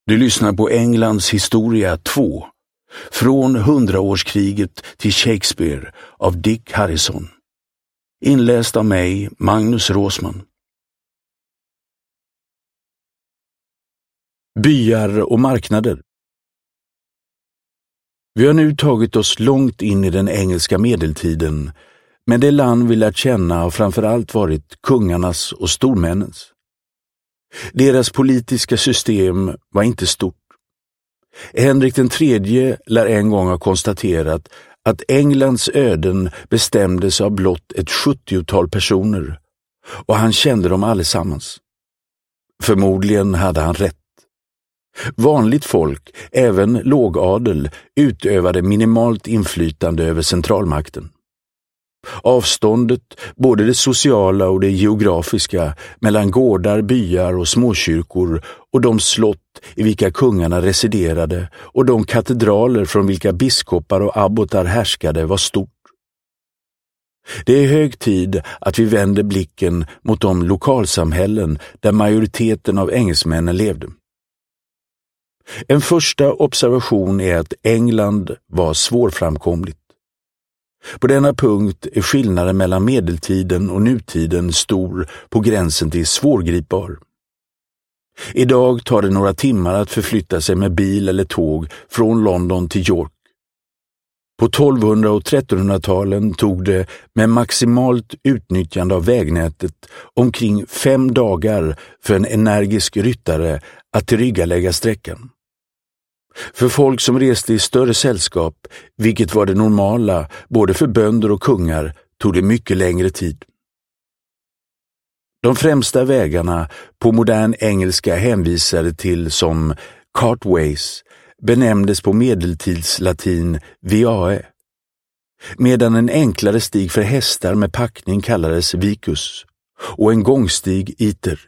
Du lyssnar på Englands historia 2, från 100-årskriget till Shakespeare av Dick Harrison. Inläst av mig, Magnus Råsman. Byar och marknader. Vi har nu tagit oss långt in i den engelska medeltiden, men det land vi lärt känna har framförallt varit kungarnas och stormännens. Deras politiska system var inte stort. Henrik III lär en gång ha konstaterat att Englands öden bestämdes av blott ett 70-tal personer, och han kände dem allesammans. Förmodligen hade han rätt. Vanligt folk, även lågadel, utövade minimalt inflytande över centralmakten. Avståndet, både det sociala och det geografiska, mellan gårdar, byar och småkyrkor och de slott i vilka kungarna residerade och de katedraler från vilka biskopar och abbotar härskade var stort. Det är hög tid att vi vänder blicken mot de lokalsamhällen där majoriteten av engelsmännen levde. En första observation är att England var svårframkomligt. På denna punkt är skillnaden mellan medeltiden och nutiden stor, på gränsen till svårgripbar. Idag tar det några timmar att förflytta sig med bil eller tåg från London till York. På 1200- och 1300-talen tog det, med maximalt utnyttjande av vägnätet, omkring 5 dagar för en energisk ryttare att tillryggalägga sträckan. För folk som reste i större sällskap, vilket var det normala både för bönder och kungar, tog det mycket längre tid. De främsta vägarna, på modern engelska hänvisade till som cartways, benämndes på medeltidslatin viae, medan en enklare stig för hästar med packning kallades vicus och en gångstig iter.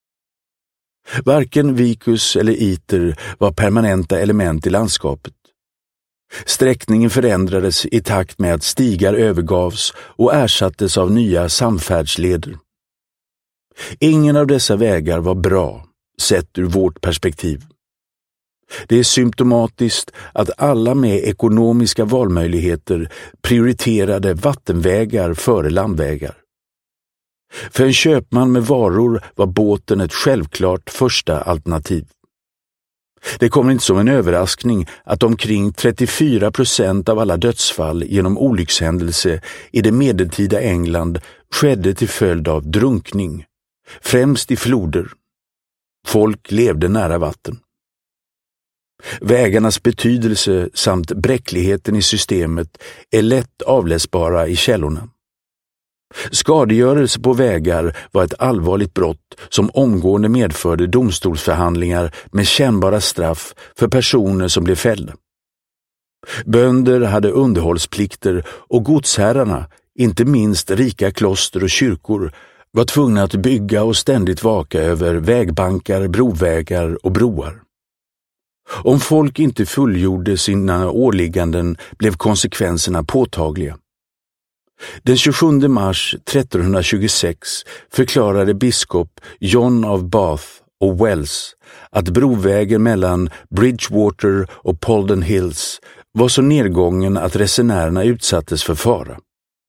Varken vicus eller iter var permanenta element i landskapet. Sträckningen förändrades i takt med att stigar övergavs och ersattes av nya samfärdsleder. Ingen av dessa vägar var bra, sett ur vårt perspektiv. Det är symptomatiskt att alla med ekonomiska valmöjligheter prioriterade vattenvägar före landvägar. För en köpman med varor var båten ett självklart första alternativ. Det kommer inte som en överraskning att omkring 34% av alla dödsfall genom olyckshändelse i det medeltida England skedde till följd av drunkning, främst i floder. Folk levde nära vatten. Vägarnas betydelse samt bräckligheten i systemet är lätt avläsbara i källorna. Skadegörelse på vägar var ett allvarligt brott som omgående medförde domstolsförhandlingar med kännbara straff för personer som blev fällda. Bönder hade underhållsplikter och godsherrarna, inte minst rika kloster och kyrkor, var tvungna att bygga och ständigt vaka över vägbankar, brovägar och broar. Om folk inte fullgjorde sina åligganden blev konsekvenserna påtagliga. Den 27 mars 1326 förklarade biskop John of Bath och Wells att brovägen mellan Bridgewater och Polden Hills var så nedgången att resenärerna utsattes för fara.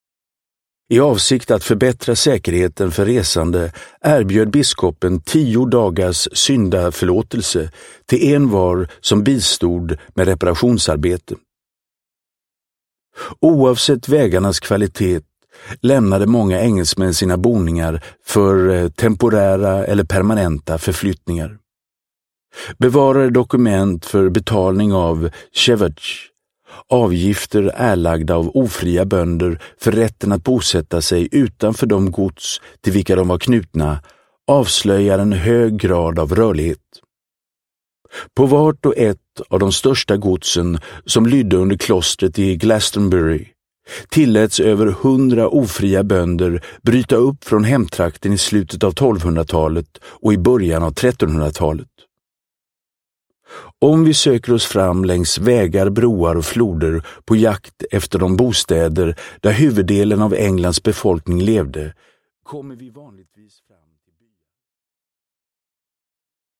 I avsikt att förbättra säkerheten för resande erbjöd biskopen 10 dagars syndaförlåtelse till envar som bistod med reparationsarbete. Oavsett vägarnas kvalitet lämnade många engelsmän sina boningar för temporära eller permanenta förflyttningar. Bevarade dokument för betalning av shevach, avgifter erlagda av ofria bönder för rätten att bosätta sig utanför de gods till vilka de var knutna, avslöjar en hög grad av rörlighet. På vart och ett av de största godsen som lydde under klostret i Glastonbury tilläts över 100 ofria bönder bryta upp från hemtrakten i slutet av 1200-talet och i början av 1300-talet. Om vi söker oss fram längs vägar, broar och floder på jakt efter de bostäder där huvuddelen av Englands befolkning levde, kommer vi vanligtvis